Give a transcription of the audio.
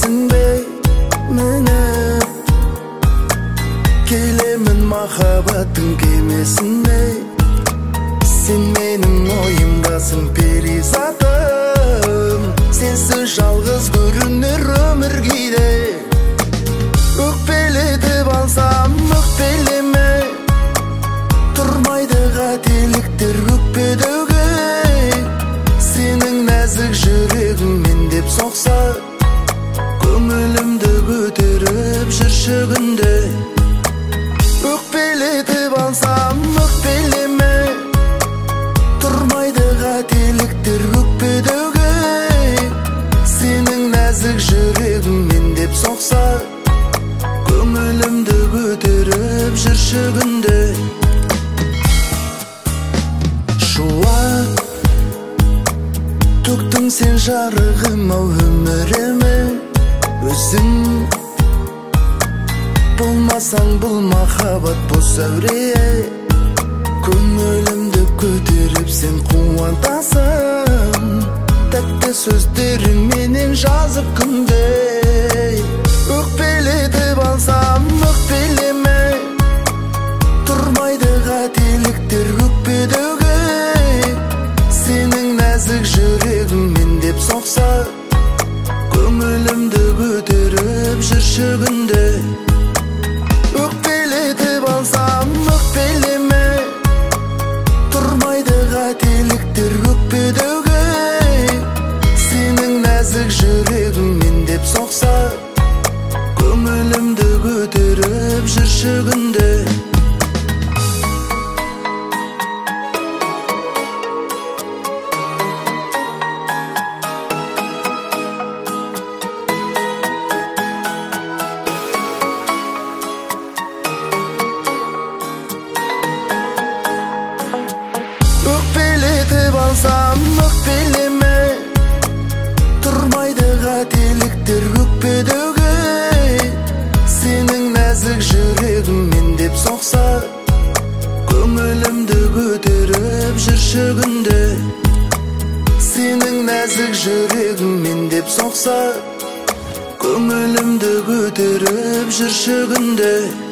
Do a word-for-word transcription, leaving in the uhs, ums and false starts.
келесің бе мініп, келемін махаббаттың кемесіне. Сен менің ойымдасың перизатым, сенсіз жалғыз көрінер өмір кейде. Өкпелетіп алсам өкпелеме, тұрмайды қателіктер өкпедеуге. Сенің нәзік жүрегің мен деп соқса, көңілімді көтеріп жүрші күнде. Өкпелетіп алсам өкпелеме, тұрмайды қателіктер өкпедеуге. Сенің нәзік жүрегің мен деп соқса, көңілімді көтеріп жүрші күнде. Шуақ төктің сен жарығым ау өміріме. Өзің болмасаң бұл махаббат бос әуре. Көңілімді көтеріп сен қуантасың, тәтті сөздерің менен жазып күнде. Өкпелетіп алсам өкпелеме, тұрмайды қателіктер өкпедеуге. Сенің нәзік жүрегің мен деп соқса, көңілімді көтеріп жүрші күнде. Өкпелетіп алсам өкпелеме, тұрмайды қателіктер өкпедеуге. Сенің нәзік жүрегің мен деп соқса, көңілімді көтеріп жүрші күнде. Өкпелетіп алсам өкпелеме, тұрмайды қателіктер өкпедеуге. Сенің нәзік жүрегің мен деп соқса, көңілімді көтеріп жүрші күнде. Сенің нәзік жүрегің мен деп соқса, көңілімді көтеріп жүрші күнде.